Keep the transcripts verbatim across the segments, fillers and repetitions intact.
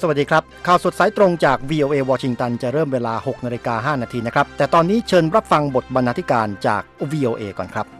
สวัสดีครับข่าวสดสายตรงจาก วี โอ เอ วอชิงตันจะเริ่มเวลา หกนาฬิกาห้านาทีนะครับแต่ตอนนี้เชิญรับฟังบทบรรณาธิการจาก วี โอ เอ ก่อนครับ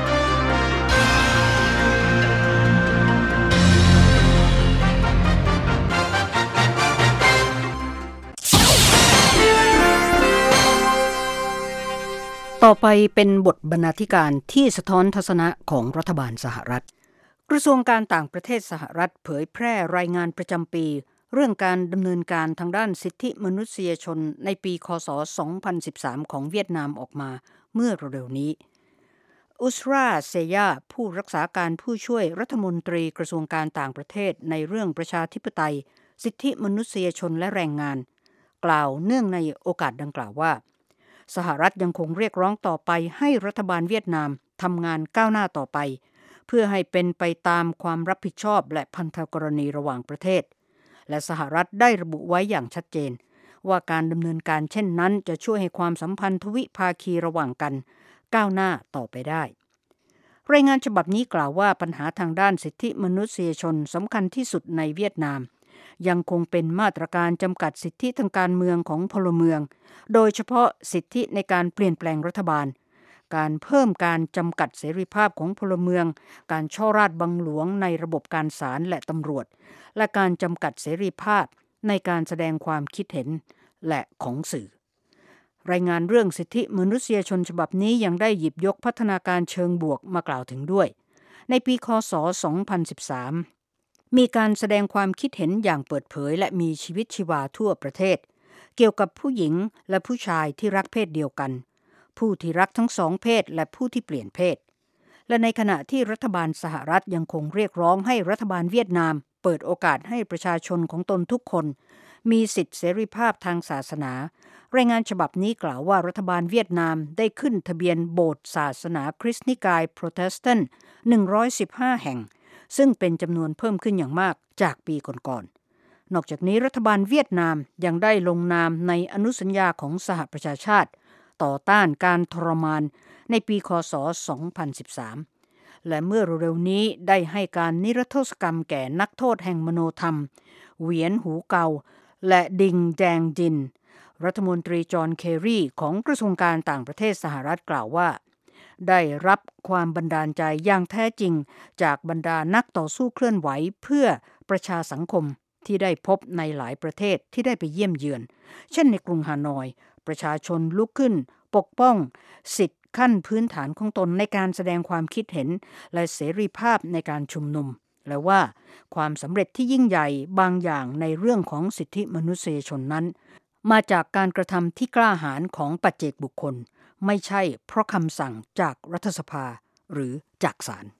ต่อไปเป็นบทบรรณาธิการที่สะท้อนทัศนะของรัฐบาลสหรัฐกระทรวงการต่างประเทศสหรัฐเผยแพร่รายงานประจำปีเรื่องการดำเนินการทางด้านสิทธิมนุษยชนในปีค.ศ. สองพันสิบสามของเวียดนามออกมาเมื่อเร็วๆนี้อุสราเซยาผู้รักษาการผู้ช่วยรัฐมนตรีกระทรวงการต่างประเทศในเรื่องประชาธิปไตยสิทธิมนุษยชนและแรงงานกล่าวเนื่องในโอกาสดังกล่าวว่าสหรัฐยังคงเรียกร้องต่อไปให้รัฐบาลเวียดนามทำงานก้าวหน้าต่อไปเพื่อให้เป็นไปตามความรับผิดชอบและพันธกรณีระหว่างประเทศและสหรัฐได้ระบุไว้อย่างชัดเจนว่าการดำเนินการเช่นนั้นจะช่วยให้ความสัมพันธ์ทวิภาคีระหว่างกันก้าวหน้าต่อไปได้รายงานฉบับนี้กล่าวว่าปัญหาทางด้านสิทธิมนุษยชนสำคัญที่สุดในเวียดนามยังคงเป็นมาตรการจำกัดสิทธิทางการเมืองของพลเมืองโดยเฉพาะสิทธิในการเปลี่ยนแปลงรัฐบาลการเพิ่มการจำกัดเสรีภาพของพลเมืองการช่อราชบังหลวงในระบบการศาลและตำรวจและการจำกัดเสรีภาพในการแสดงความคิดเห็นและของสื่อรายงานเรื่องสิทธิมนุษยชนฉบับนี้ยังได้หยิบยกพัฒนาการเชิงบวกมากล่าวถึงด้วยในปีค.ศ. สองพันสิบสามมีการแสดงความคิดเห็นอย่างเปิดเผยและมีชีวิตชีวาทั่วประเทศเกี่ยวกับผู้หญิงและผู้ชายที่รักเพศเดียวกันผู้ที่รักทั้งสองเพศและผู้ที่เปลี่ยนเพศและในขณะที่รัฐบาลสหรัฐยังคงเรียกร้องให้รัฐบาลเวียดนามเปิดโอกาสให้ประชาชนของตนทุกคนมีสิทธิเสรีภาพทางศาสนารายงานฉบับนี้กล่าวว่ารัฐบาลเวียดนามได้ขึ้นทะเบียนโบสถ์ศาสนาคริสต์นิกายโปรเตสแตนต์หนึ่งร้อยสิบห้าแห่งซึ่งเป็นจำนวนเพิ่มขึ้นอย่างมากจากปีก่อนๆนอกจากนี้รัฐบาลเวียดนามยังได้ลงนามในอนุสัญญาของสหประชาชาติต่อต้านการทรมานในปีค.ศ. สองพันสิบสามและเมื่อเร็วๆนี้ได้ให้การนิรโทษกรรมแก่นักโทษแห่งมโนธรรมเหวียนหูเกาและดิงแดงจินรัฐมนตรีจอห์นเครีของกระทรวงการต่างประเทศสหรัฐกล่าวว่าได้รับความบันดาลใจอย่างแท้จริงจากบรรดานักต่อสู้เคลื่อนไหวเพื่อประชาสังคมที่ได้พบในหลายประเทศที่ได้ไปเยี่ยมเยือนเช่นในกรุงฮานอยประชาชนลุกขึ้นปกป้องสิทธิขั้นพื้นฐานของตนในการแสดงความคิดเห็นและเสรีภาพในการชุมนุมและว่าความสำเร็จที่ยิ่งใหญ่บางอย่างในเรื่องของสิทธิมนุษยชนนั้นมาจากการกระทำที่กล้าหาญของปัจเจกบุคคลไม่ใช่เพราะคำสั่งจากรัฐสภาหรือจากศาล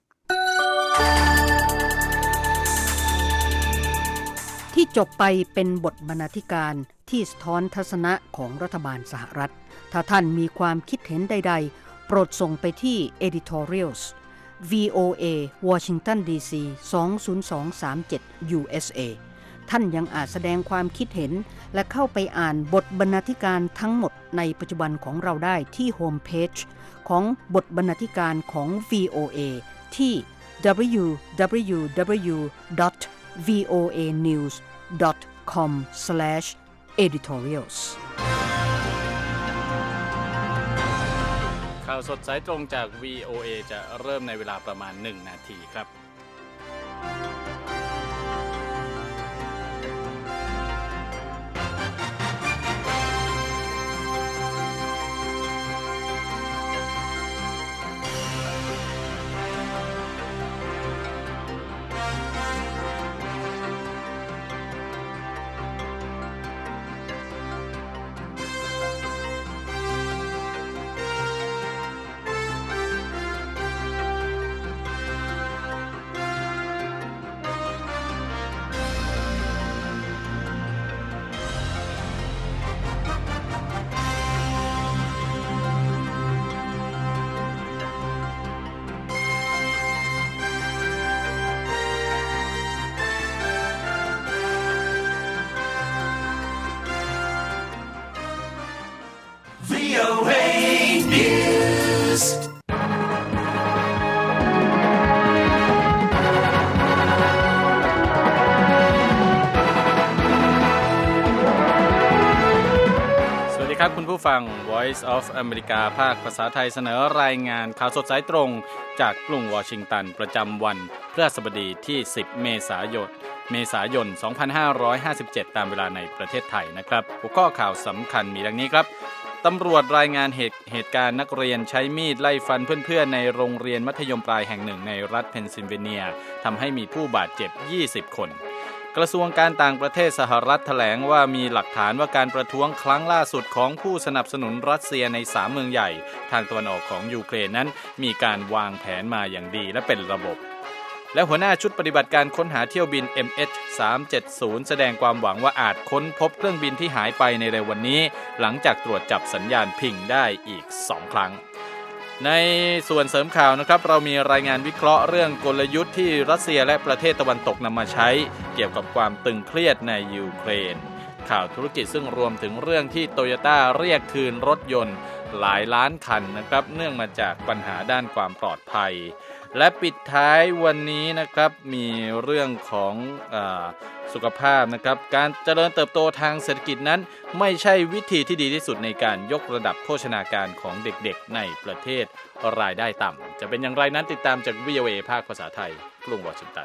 ที่จบไปเป็นบทบรรณาธิการที่สะท้อนทัศนะของรัฐบาลสหรัฐถ้าท่านมีความคิดเห็นใดๆโปรดส่งไปที่ editorials วี โอ เอ Washington ดี ซี สอง ศูนย์ สอง สาม เจ็ด ยู เอส เอ ท่านยังอาจแสดงความคิดเห็นและเข้าไปอ่านบทบรรณาธิการทั้งหมดในปัจจุบันของเราได้ที่โฮมเพจของบทบรรณาธิการของ วี โอ เอ ที่ ดับเบิลยู ดับเบิลยู ดับเบิลยู ดอท วี โอ เอ นิวส์ ดอท คอม สแลช เอดิทอเรียลส์ข่าวสดสายตรงจาก วี โอ เอ จะเริ่มในเวลาประมาณหนึ่งนาทีครับครับคุณผู้ฟัง Voice of America ภาคภาษาไทยเสนอรายงานข่าวสดสายตรงจากกรุงวอชิงตันประจำวันพฤหัสบดีที่สิบเมษายนเมษายนสองพันห้าร้อยห้าสิบเจ็ดตามเวลาในประเทศไทยนะครับหัวข้อข่าวสำคัญมีดังนี้ครับตำรวจรายงานเหตุเหตุการณ์นักเรียนใช้มีดไล่ฟันเพื่อนๆในโรงเรียนมัธยมปลายแห่งหนึ่งในรัฐเพนซิลเวเนียทำให้มีผู้บาดเจ็บยี่สิบคนกระทรวงการต่างประเทศสหรัฐแถลงว่ามีหลักฐานว่าการประท้วงครั้งล่าสุดของผู้สนับสนุนรัสเซียในสามเมืองใหญ่ทางตะวันออกของยูเครนนั้นมีการวางแผนมาอย่างดีและเป็นระบบและหัวหน้าชุดปฏิบัติการค้นหาเที่ยวบิน เอ็ม เอช สามเจ็ดศูนย์ แสดงความหวังว่าอาจค้นพบเครื่องบินที่หายไปในเร็ววันนี้หลังจากตรวจจับสัญญาณพิงได้อีกสองครั้งในส่วนเสริมข่าวนะครับเรามีรายงานวิเคราะห์เรื่องกลยุทธ์ที่รัสเซียและประเทศตะวันตกนำมาใช้เกี่ยวกับความตึงเครียดในยูเครนข่าวธุรกิจซึ่งรวมถึงเรื่องที่โตโยต้าเรียกคืนรถยนต์หลายล้านคันนะครับเนื่องมาจากปัญหาด้านความปลอดภัยและปิดท้ายวันนี้นะครับมีเรื่องของอ่าสุขภาพนะครับการเจริญเติบโตทางเศรษฐกิจนั้นไม่ใช่วิธีที่ดีที่สุดในการยกระดับโภชนาการของเด็กๆในประเทศรายได้ต่ำจะเป็นอย่างไรนั้นติดตามจาก วี โอ เอ ภาคภาษาไทยกรุงวอชิงตัน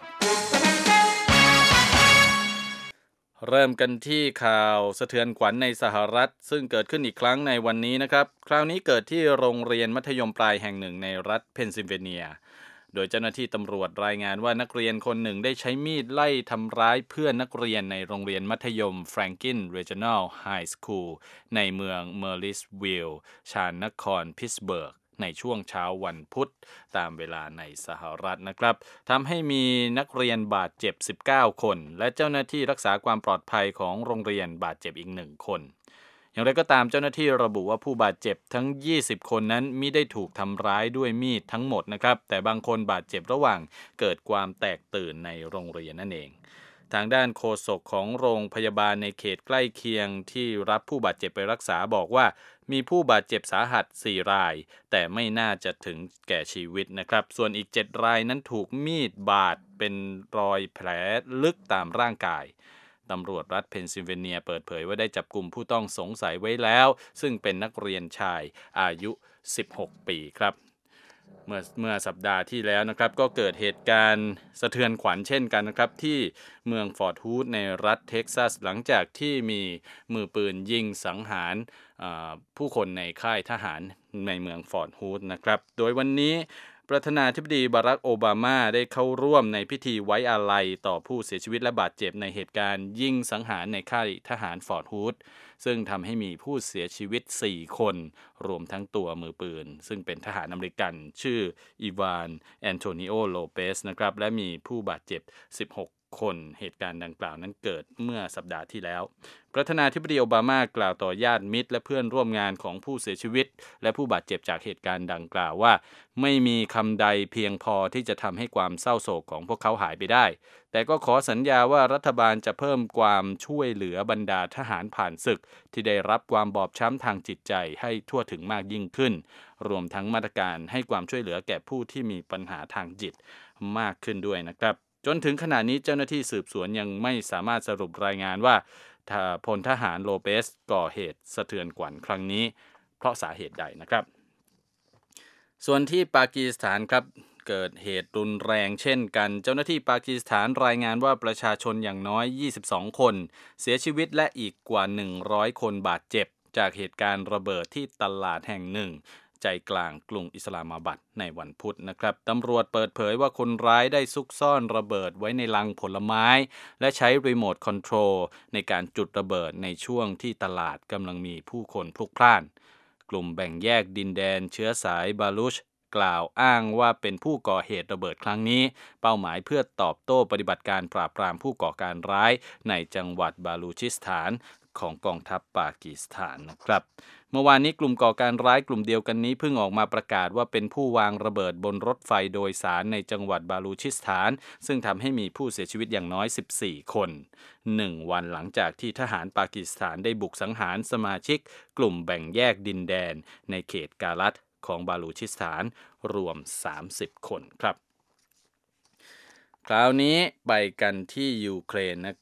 เริ่มกันที่ข่าวสะเทือนขวัญในสหรัฐซึ่งเกิดขึ้นอีกครั้งในวันนี้นะครับคราวนี้เกิดที่โรงเรียนมัธยมปลายแห่งหนึ่งในรัฐเพนซิลเวเนียโดยเจ้าหน้าที่ตำรวจรายงานว่านักเรียนคนหนึ่งได้ใช้มีดไล่ทำร้ายเพื่อนนักเรียนในโรงเรียนมัธยม Franklin Regional High School ในเมืองเมอร์ลิสวิลล์ชานนครพิตต์สเบิร์กในช่วงเช้าวันพุธตามเวลาในสหรัฐนะครับทำให้มีนักเรียนบาดเจ็บสิบเก้าคนและเจ้าหน้าที่รักษาความปลอดภัยของโรงเรียนบาดเจ็บอีกหนึ่งคนอย่างไรก็ตามเจ้าหน้าที่ระบุว่าผู้บาดเจ็บทั้งยี่สิบคนนั้นมิได้ถูกทำร้ายด้วยมีดทั้งหมดนะครับแต่บางคนบาดเจ็บระหว่างเกิดความแตกตื่นในโรงเรียนนั่นเองทางด้านโฆษกของโรงพยาบาลในเขตใกล้เคียงที่รับผู้บาดเจ็บไปรักษาบอกว่ามีผู้บาดเจ็บสาหัสสี่รายแต่ไม่น่าจะถึงแก่ชีวิตนะครับส่วนอีกเจ็ดรายนั้นถูกมีดบาดเป็นรอยแผลลึกตามร่างกายตำรวจรัฐเพนซิลเวเนียเปิดเผยว่าได้จับกุมผู้ต้องสงสัยไว้แล้วซึ่งเป็นนักเรียนชายอายุสิบหกปีครับเมื่อเมื่อสัปดาห์ที่แล้วนะครับก็เกิดเหตุการณ์สะเทือนขวัญเช่นกันนะครับที่เมืองฟอร์ตฮูธในรัฐเท็กซัสหลังจากที่มีมือปืนยิงสังหารผู้คนในค่ายทหารในเมืองฟอร์ตฮูธนะครับโดยวันนี้ประธานาธิบดีบารักโอบามาได้เข้าร่วมในพิธีไว้อาลัยต่อผู้เสียชีวิตและบาดเจ็บในเหตุการณ์ยิงสังหารในค่ายทหารฟอร์ตฮูธซึ่งทำให้มีผู้เสียชีวิตสี่คนรวมทั้งตัวมือปืนซึ่งเป็นทหารอเมริกันชื่ออีวานแอนโทนิโอโลเปสนะครับและมีผู้บาดเจ็บสิบหกคนเหตุการณ์ดังกล่าวนั้นเกิดเมื่อสัปดาห์ที่แล้วประธานาธิบดีโอบามากล่าวต่อญาติมิตรและเพื่อนร่วมงานของผู้เสียชีวิตและผู้บาดเจ็บจากเหตุการณ์ดังกล่าวว่าไม่มีคำใดเพียงพอที่จะทำให้ความเศร้าโศกของพวกเขาหายไปได้แต่ก็ขอสัญญาว่ารัฐบาลจะเพิ่มความช่วยเหลือบรรดาทหารผ่านศึกที่ได้รับความบอบช้ำทางจิตใจให้ทั่วถึงมากยิ่งขึ้นรวมทั้งมาตรการให้ความช่วยเหลือแก่ผู้ที่มีปัญหาทางจิตมากขึ้นด้วยนะครับจนถึงขณะนี้เจ้าหน้าที่สืบสวนยังไม่สามารถสรุปรายงานว่าพลทหารโลเปสก่อเหตุสะเทือนขวัญครั้งนี้เพราะสาเหตุใดนะครับส่วนที่ปากีสถานครับเกิดเหตุรุนแรงเช่นกันเจ้าหน้าที่ปากีสถานรายงานว่าประชาชนอย่างน้อยยี่สิบสองคนเสียชีวิตและอีกกว่าหนึ่งร้อยคนบาดเจ็บจากเหตุการณ์ระเบิดที่ตลาดแห่งหนึ่งใจกลางกรุงอิสลามาบัดในวันพุธนะครับตำรวจเปิดเผยว่าคนร้ายได้ซุกซ่อนระเบิดไว้ในลังผลไม้และใช้รีโมทคอนโทรลในการจุดระเบิดในช่วงที่ตลาดกำลังมีผู้คนพลุกพล่านกลุ่มแบ่งแยกดินแดนเชื้อสายบาลูชกล่าวอ้างว่าเป็นผู้ก่อเหตุระเบิดครั้งนี้เป้าหมายเพื่อตอบโต้ปฏิบัติการปราบปรามผู้ก่อการร้ายในจังหวัดบาลูชิสถานของกองทัพปากีสถานนะครับเมื่อวานนี้กลุ่มก่อการร้ายกลุ่มเดียวกันนี้เพิ่งออกมาประกาศว่าเป็นผู้วางระเบิดบนรถไฟโดยสารในจังหวัดบาลูชิสถานซึ่งทำให้มีผู้เสียชีวิตอย่างน้อยสิบสี่คนหนึ่งวันหลังจากที่ทหารปากีสถานได้บุกสังหารสมาชิกกลุ่มแบ่งแยกดินแดนในเขตกาลัตของบาลูชิสถานรวมสามสิบคนครับคราวนี้ไปกันที่ยูเครนนะครับ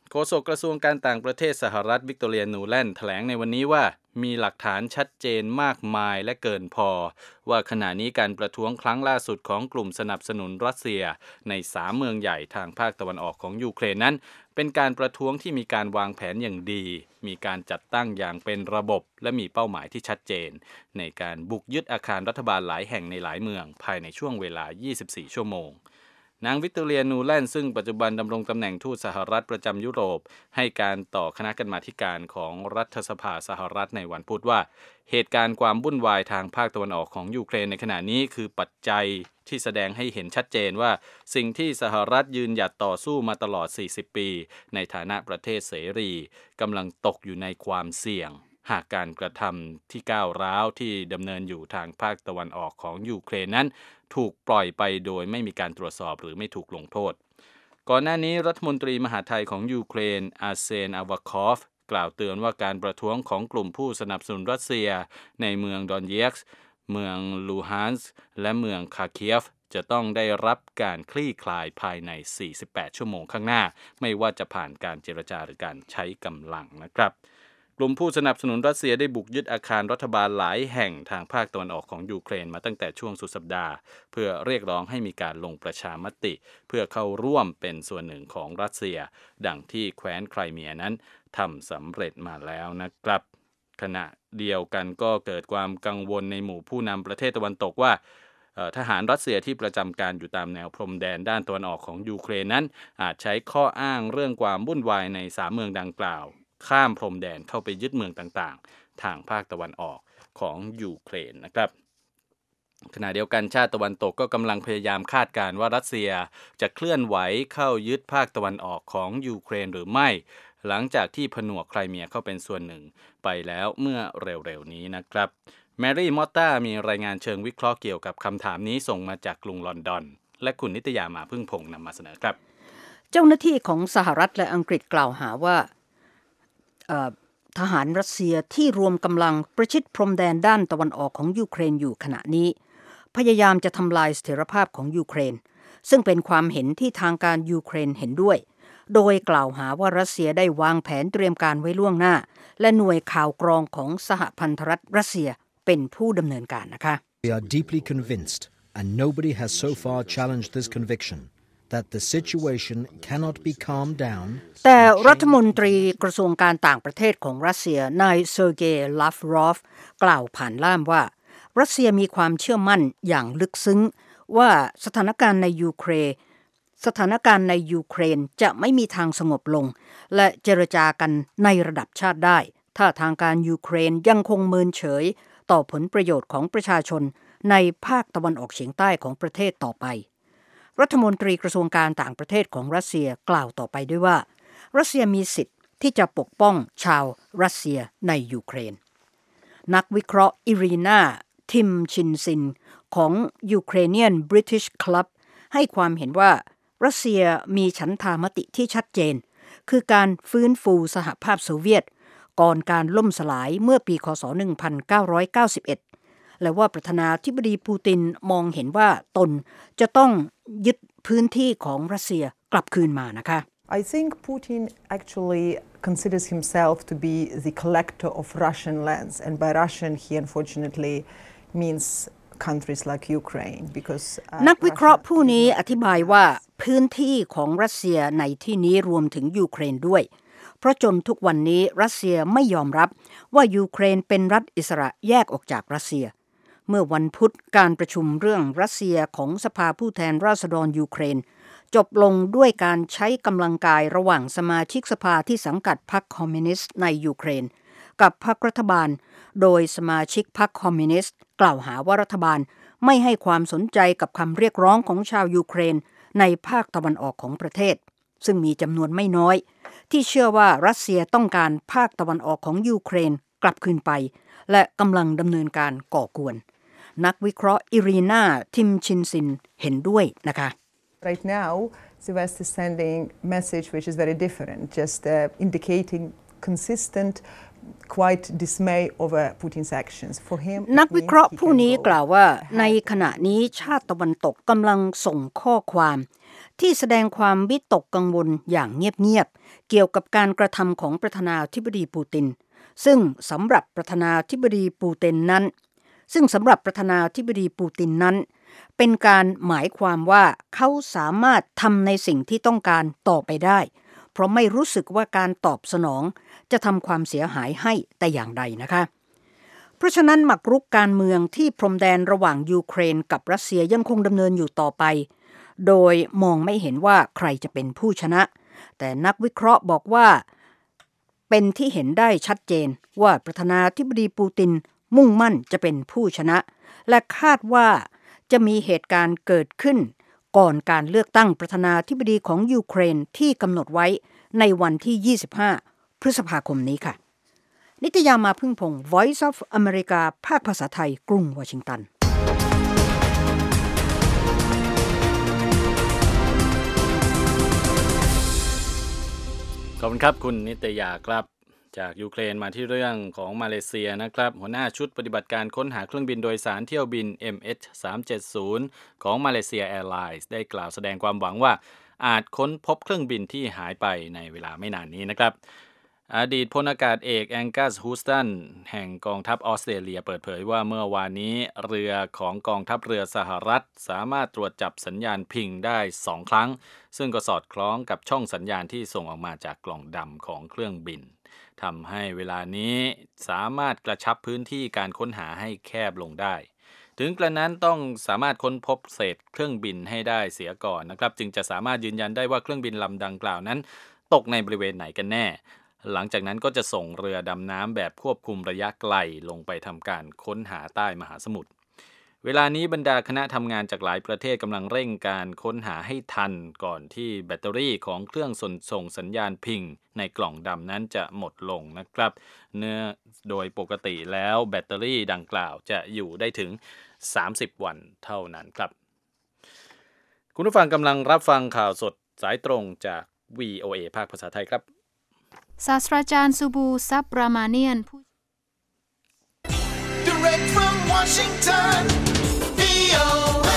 โฆษกกระทรวงการต่างประเทศสหรัฐวิกตอเรียนูแลนด์แถลงในวันนี้ว่ามีหลักฐานชัดเจนมากมายและเกินพอว่าขณะนี้การประท้วงครั้งล่าสุดของกลุ่มสนับสนุนรัสเซียในสามเมืองใหญ่ทางภาคตะวันออกของยูเครนนั้นเป็นการประท้วงที่มีการวางแผนอย่างดีมีการจัดตั้งอย่างเป็นระบบและมีเป้าหมายที่ชัดเจนในการบุกยึดอาคารรัฐบาลหลายแห่งในหลายเมืองภายในช่วงเวลายี่สิบสี่ชั่วโมงนางวิกตอเรียนูแลนด์ซึ่งปัจจุบันดำรงตำแหน่งทูตสหรัฐประจำยุโรปให้การต่อคณะกรรมาธิการของรัฐสภาสหรัฐในวันพุธว่าเหตุการณ์ความวุ่นวายทางภาคตะวันออกของยูเครนในขณะนี้คือปัจจัยที่แสดงให้เห็นชัดเจนว่าสิ่งที่สหรัฐยืนหยัดต่อสู้มาตลอดสี่สิบปีในฐานะประเทศเสรีกำลังตกอยู่ในความเสี่ยงหากการกระทำที่ก้าวร้าวที่ดำเนินอยู่ทางภาคตะวันออกของยูเครนนั้นถูกปล่อยไปโดยไม่มีการตรวจสอบหรือไม่ถูกลงโทษก่อนหน้านี้รัฐมนตรีมหาดไทยของยูเครนอาร์เซน อาวาคอฟกล่าวเตือนว่าการประท้วงของกลุ่มผู้สนับสนุนรัสเซียในเมืองดอนเยกส์เมืองลูฮานส์และเมืองคาเคียฟจะต้องได้รับการคลี่คลายภายในสี่สิบแปดชั่วโมงข้างหน้าไม่ว่าจะผ่านการเจรจาหรือการใช้กำลังนะครับกลุ่มผู้สนับสนุนรัสเซียได้บุกยึดอาคารรัฐบาลหลายแห่งทางภาคตะวันออกของยูเครนมาตั้งแต่ช่วงสุดสัปดาห์เพื่อเรียกร้องให้มีการลงประชามติเพื่อเข้าร่วมเป็นส่วนหนึ่งของรัสเซียดังที่แคว้นไครเมียนั้นทำสำเร็จมาแล้วนะครับขณะเดียวกันก็เกิดความกังวลในหมู่ผู้นำประเทศตะวันตกว่าทหารรัสเซียที่ประจำการอยู่ตามแนวพรมแดนด้านตะวันออกของยูเครนนั้นอาจใช้ข้ออ้างเรื่องความวุ่นวายในสามเมืองดังกล่าวข้ามพรมแดนเข้าไปยึดเมืองต่างๆทางภาคตะวันออกของยูเครนนะครับขณะเดียวกันชาติตะวันตกก็กำลังพยายามคาดการณ์ว่ารัสเซียจะเคลื่อนไหวเข้ายึดภาคตะวันออกของยูเครนหรือไม่หลังจากที่ผนวกไครเมียเข้าเป็นส่วนหนึ่งไปแล้วเมื่อเร็วๆนี้นะครับแมรี่มอตตามีรายงานเชิงวิเคราะห์เกี่ยวกับคำถามนี้ส่งมาจากกรุงลอนดอนและคุณนิตยามาพึ่งพงษ์นำมาเสนอครับเจ้าหน้าที่ของสหรัฐและอังกฤษกล่าวหาว่าทหารรัสเซียที่รวมกำลังประชิดพรมแดนด้านตะวันออกของยูเครนอยู่ขณะนี้พยายามจะทำลายเสถียรภาพของยูเครนซึ่งเป็นความเห็นที่ทางการยูเครนเห็นด้วยโดยกล่าวหาว่ารัสเซียได้วางแผนเตรียมการไว้ล่วงหน้าและหน่วยข่าวกรองของสหพันธรัฐรัสเซียเป็นผู้ดำเนินการนะคะ We are deeply convinced and nobody has so far challenged this conviction that the situation cannot be calmed down แต่รัฐมนตรีกระทรวงการต่างประเทศของรัสเซียนายเซอร์เกย์ลาฟรอฟกล่าวผ่านล่ามว่ารัสเซียมีความเชื่อมั่นอย่างลึกซึ้งว่าสถานการณ์ในยูเครนสถานการณ์ในยูเครนจะไม่มีทางสงบลงและเจรจากันในระดับชาติได้ถ้าทางการยูเครนยังคงเมินเฉยต่อผลประโยชน์ของประชาชนในภาคตะวันออกเฉียงใต้ของประเทศต่อไปรัฐมนตรีกระทรวงการต่างประเทศของรัสเซียกล่าวต่อไปด้วยว่ารัสเซียมีสิทธิ์ที่จะปกป้องชาวรัสเซียในยูเครนนักวิเคราะห์อิรีนาทิมชินซินของ Ukrainian British Club ให้ความเห็นว่ารัสเซียมีฉันทามติที่ชัดเจนคือการฟื้นฟูสหภาพโซเวียตก่อนการล่มสลายเมื่อปีคศหนึ่งพันเก้าร้อยเก้าสิบเอ็ดและว่าประธานาธิบดีปูตินมองเห็นว่าตนจะต้องยึดพื้นที่ของรัสเซียกลับคืนมานะคะ I think Putin actually considers himself to be the collector of Russian lands and by Russian he unfortunately means countries like Ukraine because นักวิเคราะห์ผู้นี้อธิบายว่าพื้นที่ของรัสเซียในที่นี้รวมถึงยูเครนด้วยเพราะจนทุกวันนี้รัสเซียไม่ยอมรับว่ายูเครนเป็นรัฐอิสระแยกออกจากรัสเซียเมื่อวันพุธการประชุมเรื่องรัสเซียของสภาผู้แทนราษฎรยูเครนจบลงด้วยการใช้กำลังกายระหว่างสมาชิกสภาที่สังกัดพรรคคอมมิวนิสต์ในยูเครนกับพรรครัฐบาลโดยสมาชิกพรรคคอมมิวนิสต์กล่าวหาว่ารัฐบาลไม่ให้ความสนใจกับคำเรียกร้องของชาวยูเครนในภาคตะวันออกของประเทศซึ่งมีจำนวนไม่น้อยที่เชื่อว่ารัสเซียต้องการภาคตะวันออกของยูเครนกลับคืนไปและกำลังดำเนินการก่อกวนนักวิเคราะห์อิรีนาทิมชินซินเห็นด้วยนะคะ Right now the West is sending message which is very different just uh, indicating consistent quite dismayed over Putin's actions. For him, นักวิเคราะห์ผู้นี้กล่าวว่าในขณะนี้ชาติตะวันตกกำลังส่งข้อความที่แสดงความวิตกกังวลอย่างเงียบๆเกี่ยวกับการกระทำของประธานาธิบดีปูตินซึ่งสำหรับประธานาธิบดีปูตินนั้นซึ่งสำหรับประธานาธิบดีปูตินนั้นเป็นการหมายความว่าเขาสามารถทำในสิ่งที่ต้องการต่อไปได้เพราะไม่รู้สึกว่าการตอบสนองจะทำความเสียหายให้แต่อย่างใดนะคะเพราะฉะนั้นหมากรุกการเมืองที่พรมแดนระหว่างยูเครนกับรัสเซียยังคงดำเนินอยู่ต่อไปโดยมองไม่เห็นว่าใครจะเป็นผู้ชนะแต่นักวิเคราะห์บอกว่าเป็นที่เห็นได้ชัดเจนว่าประธานาธิบดีปูตินมุ่งมั่นจะเป็นผู้ชนะและคาดว่าจะมีเหตุการณ์เกิดขึ้นก่อนการเลือกตั้งประธานาธิบดีของยูเครนที่กำหนดไว้ในวันที่ยี่สิบห้าพฤษภาคมนี้ค่ะนิตยามาพึ่งพงศ์ Voice of America ภาคภาษาไทยกรุงวอชิงตันขอบคุณครับคุณนิตยาครับจากยูเครนมาที่เรื่องของมาเลเซียนะครับหัวหน้าชุดปฏิบัติการค้นหาเครื่องบินโดยสารเที่ยวบิน เอ็ม เอช สามเจ็ดศูนย์ ของมาเลเซียแอร์ไลน์ได้กล่าวแสดงความหวังว่าอาจค้นพบเครื่องบินที่หายไปในเวลาไม่นานนี้นะครับอดีตพลอากาศเอกแองกัส ฮูสตันแห่งกองทัพออสเตรเลียเปิดเผยว่าเมื่อวานนี้เรือของกองทัพเรือสหรัฐสามารถตรวจจับสัญญาณพิงได้สองครั้งซึ่งก็สอดคล้องกับช่องสัญญาณที่ส่งออกมาจากกล่องดำของเครื่องบินทำให้เวลานี้สามารถกระชับพื้นที่การค้นหาให้แคบลงได้ถึงกระนั้นต้องสามารถค้นพบเศษเครื่องบินให้ได้เสียก่อนนะครับจึงจะสามารถยืนยันได้ว่าเครื่องบินลำดังกล่าวนั้นตกในบริเวณไหนกันแน่หลังจากนั้นก็จะส่งเรือดำน้ำแบบควบคุมระยะไกลลงไปทำการค้นหาใต้มหาสมุทรเวลานี้บรรดาคณะทำงานจากหลายประเทศกำลังเร่งการค้นหาให้ทันก่อนที่แบตเตอรี่ของเครื่องส่งสัญญาณพิงในกล่องดำนั้นจะหมดลงนะครับเนื่องโดยปกติแล้วแบตเตอรี่ดังกล่าวจะอยู่ได้ถึงสามสิบวันเท่านั้นครับคุณผู้ฟังกำลังรับฟังข่าวสดสายตรงจาก วี โอ เอ ภาคภาษาไทยครับศาสตราจารย์ซูบูซับรามาเนียนผู้ Direct from Washington วี โอ เอ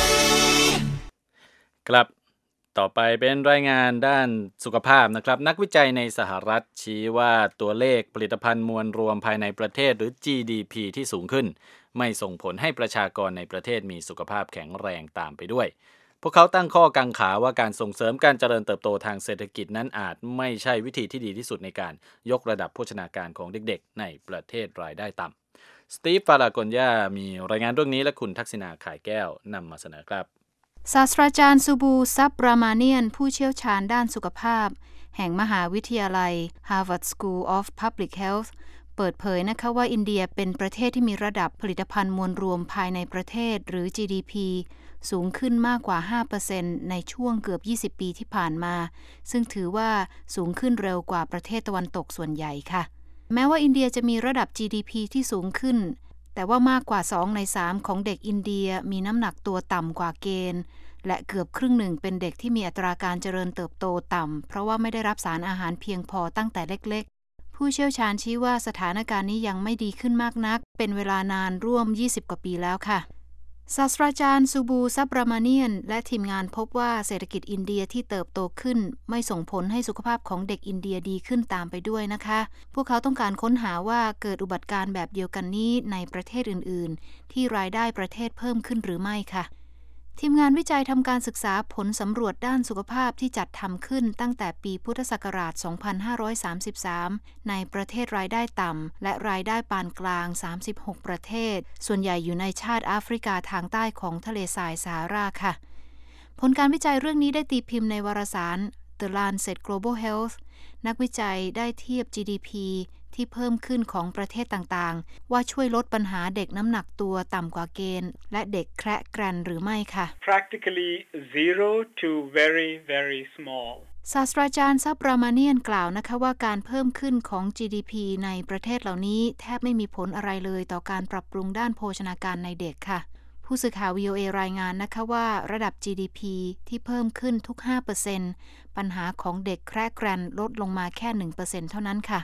ครับต่อไปเป็นรายงานด้านสุขภาพนะครับนักวิจัยในสหรัฐชี้ว่าตัวเลขผลิตภัณฑ์มวลรวมภายในประเทศหรือ จี ดี พี ที่สูงขึ้นไม่ส่งผลให้ประชากรในประเทศมีสุขภาพแข็งแรงตามไปด้วยพวกเขาตั้งข้อกังขาว่าการส่งเสริมการเจริญเติบโตทางเศรษฐกิจนั้นอาจไม่ใช่วิธีที่ดีที่สุดในการยกระดับโภชนาการของเด็กๆในประเทศรายได้ต่ำสตีฟ ฟาลากอนยามีรายงานเรื่องนี้และคุณทักษิณาข่ายแก้วนำมาเสนอครับศาสตราจารย์ซูบูซับรามาเนียนผู้เชี่ยวชาญด้านสุขภาพแห่งมหาวิทยาลัย Harvard School of Public Health เปิดเผยนะคะว่าอินเดียเป็นประเทศที่มีระดับผลิตภัณฑ์มวลรวมภายในประเทศหรือ จี ดี พี สูงขึ้นมากกว่า ห้าเปอร์เซ็นต์ ในช่วงเกือบยี่สิบปีที่ผ่านมาซึ่งถือว่าสูงขึ้นเร็วกว่าประเทศตะวันตกส่วนใหญ่ค่ะแม้ว่าอินเดียจะมีระดับ จี ดี พี ที่สูงขึ้นแต่ว่ามากกว่าสองในสามของเด็กอินเดียมีน้ำหนักตัวต่ำกว่าเกณฑ์และเกือบครึ่งหนึ่งเป็นเด็กที่มีอัตราการเจริญเติบโตต่ำเพราะว่าไม่ได้รับสารอาหารเพียงพอตั้งแต่เล็กๆผู้เชี่ยวชาญชี้ว่าสถานการณ์นี้ยังไม่ดีขึ้นมากนักเป็นเวลานานร่วมยี่สิบกว่าปีแล้วค่ะศาสตราจารย์ซูบูซับรามาเนียนและทีมงานพบว่าเศรษฐกิจอินเดียที่เติบโตขึ้นไม่ส่งผลให้สุขภาพของเด็กอินเดียดีขึ้นตามไปด้วยนะคะพวกเขาต้องการค้นหาว่าเกิดอุบัติการณ์แบบเดียวกันนี้ในประเทศอื่นๆที่รายได้ประเทศเพิ่มขึ้นหรือไม่ค่ะทีมงานวิจัยทำการศึกษาผลสำรวจด้านสุขภาพที่จัดทำขึ้นตั้งแต่ปีพุทธศักราช สองพันห้าร้อยสามสิบสาม ในประเทศรายได้ต่ำและรายได้ปานกลาง สามสิบหก ประเทศส่วนใหญ่อยู่ในชาติแอฟริกาทางใต้ของทะเลทรายซาฮาราค่ะผลการวิจัยเรื่องนี้ได้ตีพิมพ์ในวารสาร The Lancet Global Health นักวิจัยได้เทียบ จี ดี พี ที่เพิ่มขึ้นของประเทศต่างๆว่าช่วยลดปัญหาเด็กน้ำหนักตัวต่ำกว่าเกณฑ์และเด็กแคระแกรนหรือไม่ค่ะ Practically zero to very very small ศาสตราจารย์ซับรามาเนียนกล่าวนะคะว่าการเพิ่มขึ้นของ จี ดี พี ในประเทศเหล่านี้แทบไม่มีผลอะไรเลยต่อการปรับปรุงด้านโภชนาการในเด็กค่ะผู้สื่อข่าว วี โอ เอ รายงานนะคะว่าระดับ จี ดี พี ที่เพิ่มขึ้นทุก ห้าเปอร์เซ็นต์ ปัญหาของเด็กแคระแกรนลดลงมาแค่ หนึ่งเปอร์เซ็นต์ เท่านั้นค่ะ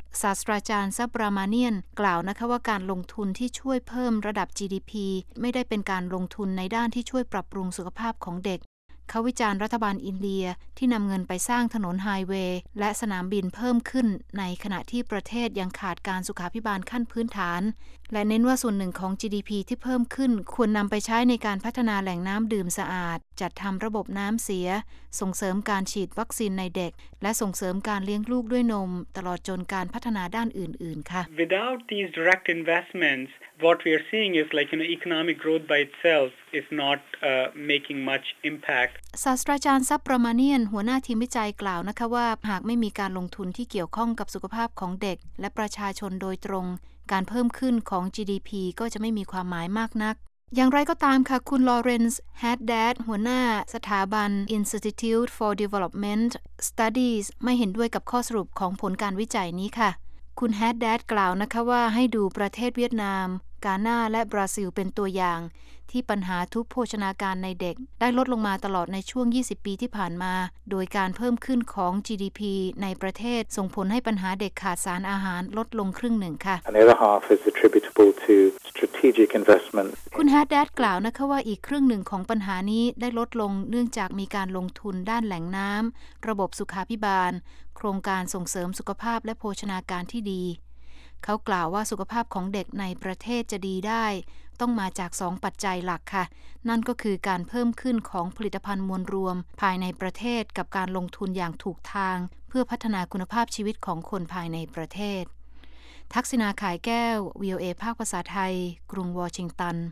ศาสตราจารย์ซับรามาเนียนกล่าวนะคะว่าการลงทุนที่ช่วยเพิ่มระดับ จี ดี พี ไม่ได้เป็นการลงทุนในด้านที่ช่วยปรับปรุงสุขภาพของเด็กเขาวิจารณ์รัฐบาลอินเดียที่นำเงินไปสร้างถนนไฮเวย์และสนามบินเพิ่มขึ้นในขณะที่ประเทศยังขาดการสุขาภิบาลขั้นพื้นฐานและเน้นว่าส่วนหนึ่งของ จี ดี พี ที่เพิ่มขึ้นควรนำไปใช้ในการพัฒนาแหล่งน้ำดื่มสะอาดจัดทำระบบน้ำเสียส่งเสริมการฉีดวัคซีนในเด็กและส่งเสริมการเลี้ยงลูกด้วยนมตลอดจนการพัฒนาด้านอื่นๆค่ะ Without these direct investments, what we are seeing is like you know economic growth by itself is not uh, making much impact. ศาสตราจารย์ซับประมาเนียนหัวหน้าทีมวิจัยกล่าวนะคะว่าหากไม่มีการลงทุนที่เกี่ยวข้องกับสุขภาพของเด็กและประชาชนโดยตรงการเพิ่มขึ้นของ จี ดี พี ก็จะไม่มีความหมายมากนักอย่างไรก็ตามค่ะคุณลอเรนซ์แฮดแดดหัวหน้าสถาบัน Institute for Development Studies ไม่เห็นด้วยกับข้อสรุปของผลการวิจัยนี้ค่ะคุณแฮดแดดกล่าวนะคะว่าให้ดูประเทศเวียดนามกาน่าและบราซิลเป็นตัวอย่างที่ปัญหาทุพโภชนาการในเด็กได้ลดลงมาตลอดในช่วงยี่สิบปีที่ผ่านมาโดยการเพิ่มขึ้นของ จี ดี พี ในประเทศส่งผลให้ปัญหาเด็กขาดสารอาหารลดลงครึ่งหนึ่งค่ะ Another half is attributable to strategic investment. คุณแฮดแดดกล่าวนะคะว่าอีกครึ่งหนึ่งของปัญหานี้ได้ลดลงเนื่องจากมีการลงทุนด้านแหล่งน้ำระบบสุขาภิบาลโครงการส่งเสริมสุขภาพและโภชนาการที่ดีเขากล่าวว่าสุขภาพของเด็กในประเทศจะดีได้ต้องมาจากสองปัจจัยหลักค่ะนั่นก็คือการเพิ่มขึ้นของผลิตภัณฑ์มวลรวมภายในประเทศกับการลงทุนอย่างถูกทางเพื่อพัฒนาคุณภาพชีวิตของคนภายในประเทศทักษิณา ข่ายแก้ว วี โอ เอ ภาคภาษาไทยกรุงวอชิงตัน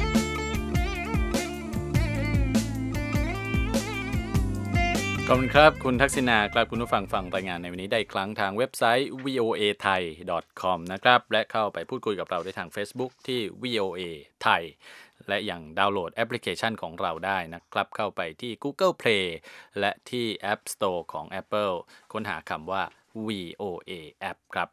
ขอบคุณครับคุณทักษิณากลับคุณผู้ฟังฟังรายงานในวันนี้ได้ครั้งทางเว็บไซต์ วี โอ เอ ไทย ดอท คอม นะครับและเข้าไปพูดคุยกับเราได้ทาง Facebook ที่ วี โอ เอ ไทยและยังดาวน์โหลดแอปพลิเคชันของเราได้นะครับเข้าไปที่ Google Play และที่ App Store ของ Apple ค้นหาคำว่า วี โอ เอ App ครับ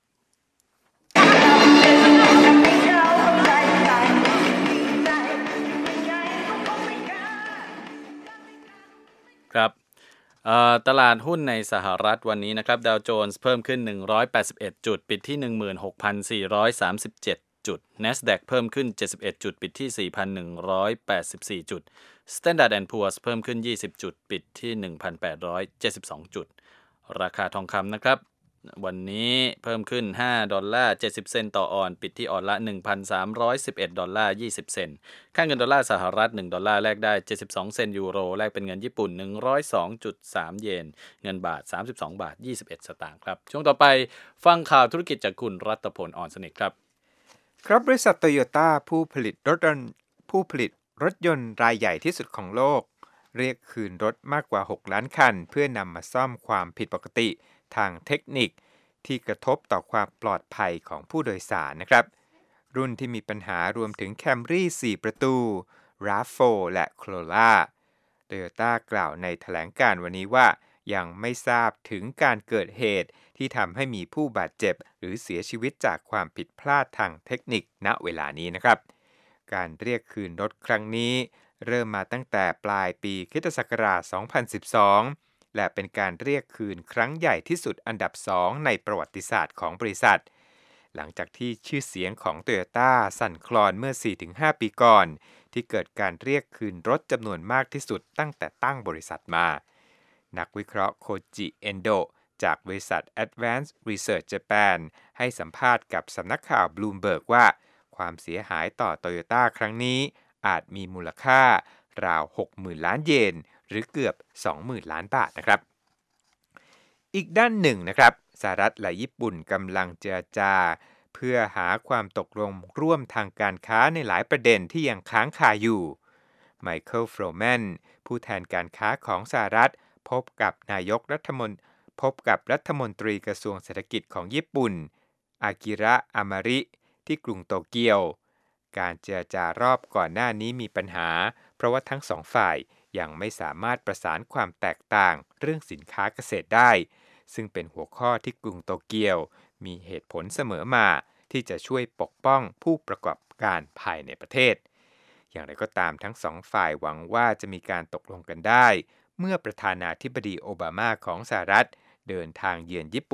ครับตลาดหุ้นในสหรัฐวันนี้นะครับดาวโจนส์เพิ่มขึ้นหนึ่งร้อยแปดสิบเอ็ดจุดปิดที่ หนึ่งหมื่นหกพันสี่ร้อยสามสิบเจ็ด จุด NASDAQ เพิ่มขึ้นเจ็ดสิบเอ็ดจุดปิดที่ สี่พันหนึ่งร้อยแปดสิบสี่ จุด Standard แอนด์ Poor's เพิ่มขึ้นยี่สิบจุดปิดที่ หนึ่งพันแปดร้อยเจ็ดสิบสอง จุดราคาทองคำนะครับวันนี้เพิ่มขึ้นห้าดอลลาร์เจ็ดสิบเซนต์ต่อออนซ์ปิดที่ออนซ์ละ หนึ่งพันสามร้อยสิบเอ็ดดอลลาร์ยี่สิบเซนต์ค่าเงินดอลลาร์สหรัฐหนึ่งดอลลาร์แลกได้เจ็ดสิบสองเซนต์ยูโรแลกเป็นเงินญี่ปุ่น หนึ่งร้อยสองจุดสาม เยนเงินบาทสามสิบสองบาทยี่สิบเอ็ดสตางค์ครับช่วงต่อไปฟังข่าวธุรกิจจากคุณรัตพลอ่อนสนิทครับครับบริษัทโตโยต้าผู้ผลิตรถยนต์ผู้ผลิตรถยนต์รายใหญ่ที่สุดของโลกเรียกคืนรถมากกว่าหกล้านคันเพื่อนำมาซ่อมความผิดปกติทางเทคนิคที่กระทบต่อความปลอดภัยของผู้โดยสารนะครับรุ่นที่มีปัญหารวมถึง Camry สี่ประตู รา โฟร์ และ Corolla Toyota กล่าวในแถลงการณ์วันนี้ว่ายังไม่ทราบถึงการเกิดเหตุที่ทำให้มีผู้บาดเจ็บหรือเสียชีวิตจากความผิดพลาดทางเทคนิคณเวลานี้นะครับการเรียกคืนรถครั้งนี้เริ่มมาตั้งแต่ปลายปีคริสตศักราชสองพันสิบสองและเป็นการเรียกคืนครั้งใหญ่ที่สุดอันดับสองในประวัติศาสตร์ของบริษัทหลังจากที่ชื่อเสียงของ Toyota สั่นคลอนเมื่อ สี่ถึงห้า ปีก่อนที่เกิดการเรียกคืนรถจำนวนมากที่สุดตั้งแต่ตั้งบริษัทมานักวิเคราะห์โคจิเอนโดจากบริษัท Advanced Research Japan ให้สัมภาษณ์กับสำนักข่าว Bloomberg ว่าความเสียหายต่อ Toyota ครั้งนี้อาจมีมูลค่าราว หกหมื่น ล้านเยนหรือเกือบ สองหมื่น ล้านบาทนะครับอีกด้านหนึ่งนะครับสหรัฐและญี่ปุ่นกำลังเจรจาเพื่อหาความตกลงร่วมทางการค้าในหลายประเด็นที่ยังค้างคาอยู่ไมเคิล โฟร์แมนผู้แทนการค้าของสหรัฐพบกับนายกรัฐมนตรีพบกับรัฐมนตรีกระทรวงเศรษฐกิจของญี่ปุ่นอากิระ อามาริที่กรุงโตเกียวการเจรจารอบก่อนหน้านี้มีปัญหาเพราะว่าทั้งสองฝ่ายยังไม่สามารถประสานความแตกต่างเรื่องสินค้าเกษตรได้ซึ่งเป็นหัวข้อที่กรุงโตเกียวมีเหตุผลเสมอมาที่จะช่วยปกป้องผู้ประกอบการภายในประเทศอย่างไรก็ตามทั้งสองฝ่ายหวังว่าจะมีการตกลงกันได้เมื่อประธานาธิบดีโอบามาของสหรัฐเดินทางเยือนญี่ปุ่น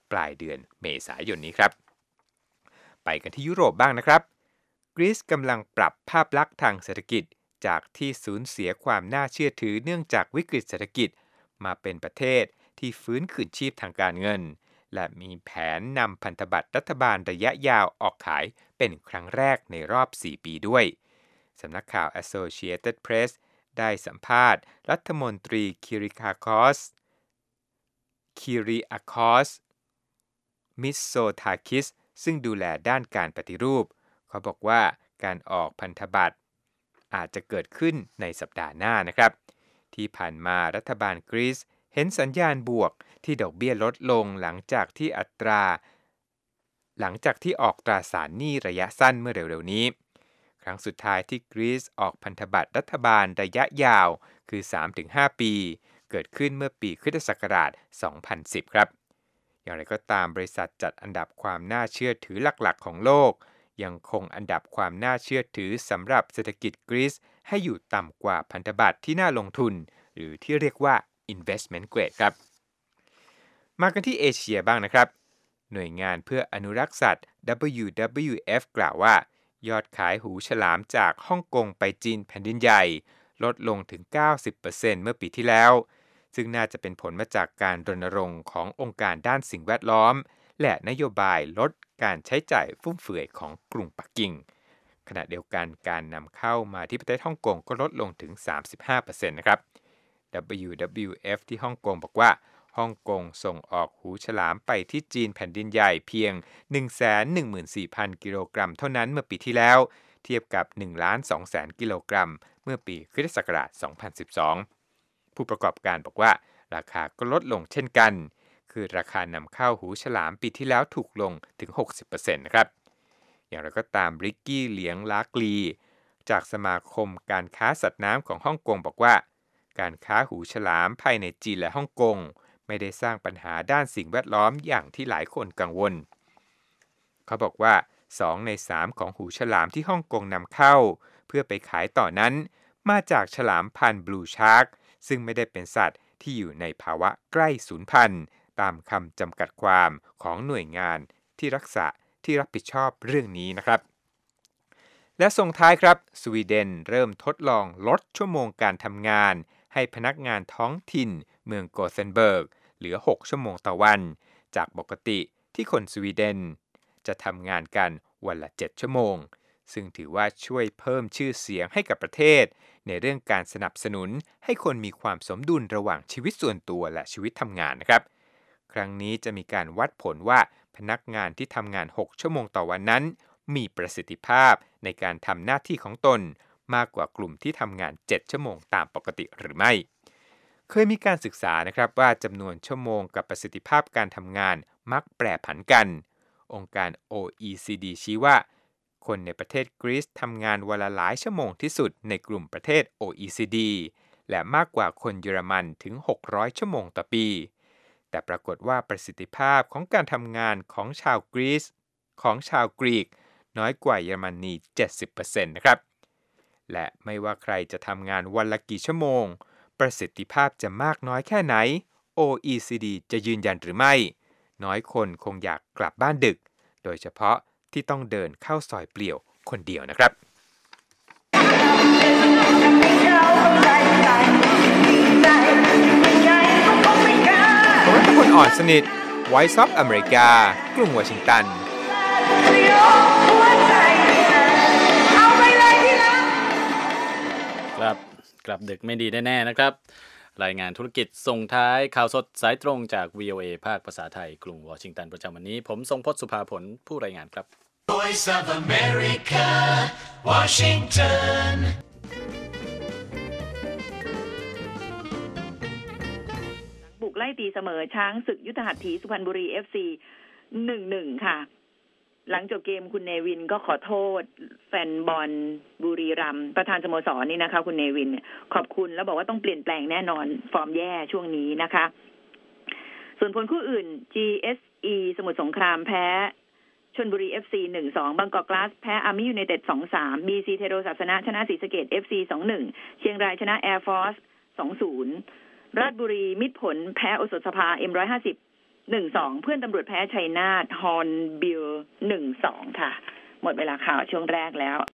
ปลายเดือนเมษายนนี้ครับไปกันที่ยุโรปบ้างนะครับกรีซกำลังปรับภาพลักษณ์ทางเศรษฐกิจจากที่สูญเสียความน่าเชื่อถือเนื่องจากวิกฤตเศรษฐกิจมาเป็นประเทศที่ฟื้นคืนชีพทางการเงินและมีแผนนำพันธบัตรรัฐบาลระยะยาวออกขายเป็นครั้งแรกในรอบสี่ปีด้วยสำนักข่าว Associated Press ได้สัมภาษณ์รัฐมนตรีคิริอาคอสคิริอาคอสมิสโซทาคิสซึ่งดูแลด้านการปฏิรูปเขาบอกว่าการออกพันธบัตรอาจจะเกิดขึ้นในสัปดาห์หน้านะครับที่ผ่านมารัฐบาลกรีซเห็นสัญญาณบวกที่ดอกเบี้ยลดลงหลังจากที่อัตราหลังจากที่ออกตราสารหนี้ระยะสั้นเมื่อเร็วๆนี้ครั้งสุดท้ายที่กรีซออกพันธบัตรรัฐบาลระยะยาวคือ สามถึงห้า ปีเกิดขึ้นเมื่อปีคริสตศักราช สองพันสิบ ครับอย่างไรก็ตามบริษัทจัดอันดับความน่าเชื่อถือหลักๆของโลกยังคงอันดับความน่าเชื่อถือสำหรับเศรษฐกิจกรีซให้อยู่ต่ำกว่าพันธบัตรที่น่าลงทุนหรือที่เรียกว่า investment grade ครับมากันที่เอเชียบ้างนะครับหน่วยงานเพื่ออนุรักษ์สัตว์ ดับเบิลยู ดับเบิลยู เอฟ กล่าวว่ายอดขายหูฉลามจากฮ่องกงไปจีนแผ่นดินใหญ่ลดลงถึง เก้าสิบเปอร์เซ็นต์ เมื่อปีที่แล้วซึ่งน่าจะเป็นผลมาจากการรณรงค์ขององค์การด้านสิ่งแวดล้อมและนโยบายลดการใช้จ่ายฟุ่มเฟือยของกรุงปักกิ่งขณะเดียวกันการนำเข้ามาที่ประเทศฮ่องกงก็ลดลงถึง สามสิบห้าเปอร์เซ็นต์ นะครับ ดับเบิลยู ดับเบิลยู เอฟ ที่ฮ่องกงบอกว่าฮ่องกงส่งออกหูฉลามไปที่จีนแผ่นดินใหญ่เพียง หนึ่งแสนหนึ่งหมื่นสี่พัน กิโลกรัมเท่านั้นเมื่อปีที่แล้วเทียบกับ หนึ่งล้านสองแสน กิโลกรัมเมื่อปีคริสตศักราช สองพันสิบสอง ผู้ประกอบการบอกว่าราคาก็ลดลงเช่นกันคือราคานำเข้าหูฉลามปีที่แล้วถูกลงถึง หกสิบเปอร์เซ็นต์ นะครับอย่างไรก็ตามริกกี้เหลียงลากลีจากสมาคมการค้าสัตว์น้ำของฮ่องกงบอกว่าการค้าหูฉลามภายในจีนและฮ่องกงไม่ได้สร้างปัญหาด้านสิ่งแวดล้อมอย่างที่หลายคนกังวลเขาบอกว่าสองในสามของหูฉลามที่ฮ่องกงนำเข้าเพื่อไปขายต่อนั้นมาจากฉลามพันธุ์บลูชาร์กซึ่งไม่ได้เป็นสัตว์ที่อยู่ในภาวะใกล้สูญพันธุ์ตามคำจำกัดความของหน่วยงานที่รักษาที่รับผิดชอบเรื่องนี้นะครับและส่งท้ายครับสวีเดนเริ่มทดลองลดชั่วโมงการทำงานให้พนักงานท้องถิ่นเมืองโกเทนเบิร์กเหลือหกชั่วโมงต่อวันจากปกติที่คนสวีเดนจะทำงานกันวันละเจ็ดชั่วโมงซึ่งถือว่าช่วยเพิ่มชื่อเสียงให้กับประเทศในเรื่องการสนับสนุนให้คนมีความสมดุลระหว่างชีวิตส่วนตัวและชีวิตทำงานนะครับครั้งนี้จะมีการวัดผลว่าพนักงานที่ทำงานหกชั่วโมงต่อวันนั้นมีประสิทธิภาพในการทำหน้าที่ของตนมากกว่ากลุ่มที่ทำงานเจ็ดชั่วโมงตามปกติหรือไม่เคยมีการศึกษานะครับว่าจำนวนชั่วโมงกับประสิทธิภาพการทำงานมักแปรผันกันองค์การ โอ อี ซี ดี ชี้ว่าคนในประเทศกรีซทำงานวันละหลายชั่วโมงที่สุดในกลุ่มประเทศ โอ อี ซี ดี และมากกว่าคนเยอรมันถึงหกร้อยชั่วโมงต่อปีแต่ปรากฏว่าประสิทธิภาพของการทำงานของชาวกรีซของชาวกรีกน้อยกว่าเยอรมนี เจ็ดสิบเปอร์เซ็นต์ นะครับและไม่ว่าใครจะทำงานวันละกี่ชั่วโมงประสิทธิภาพจะมากน้อยแค่ไหน โอ อี ซี ดี จะยืนยันหรือไม่น้อยคนคงอยากกลับบ้านดึกโดยเฉพาะที่ต้องเดินเข้าซอยเปลี่ยวคนเดียวนะครับผมเป็นคนอ่อนสนิท Voice of America กรุงวอชิงตันครับกลับดึกไม่ดีแน่ๆนะครับรายงานธุรกิจส่งท้ายข่าวสดสายตรงจาก วี โอ เอ ภาคภาษาไทยกรุงวอชิงตันประจำวันนี้ผมทรงพจน์สุภาผลผู้รายงานครับ Voice of America Washington บุกไล่ตีเสมอช้างศึกยุทธหัตถีสุพรรณบุรี เอฟ ซี หนึ่งหนึ่ง ค่ะหลังจบเกมคุณเนวินก็ขอโทษแฟนบอลบุรีรัมย์ประธานสโมสรนี่นะคะคุณเนวินขอบคุณแล้วบอกว่าต้องเปลี่ยนแปลงแน่นอนฟอร์มแย่ช่วงนี้นะคะส่วนผลคู่อื่น จี เอส อี สมุทรสงครามแพ้ชลบุรี เอฟ ซี หนึ่งสอง บางกอกกลาสแพ้อาร์มี่ยูไนเต็ด สองสาม บี ซี เทโรศาสนะชนะศรีสะเกษ เอฟ ซี สองหนึ่ง เชียงรายชนะแอร์ฟอร์ส สองศูนย์ ราชบุรีมิตรผลแพ้โอสถสภา เอ็ม หนึ่งร้อยห้าสิบหนึ่งสองเพื่อนตำรวจแพ้ชัยนาทฮอนบิลหนึ่งสองค่ะหมดเวลาข่าวช่วงแรกแล้ว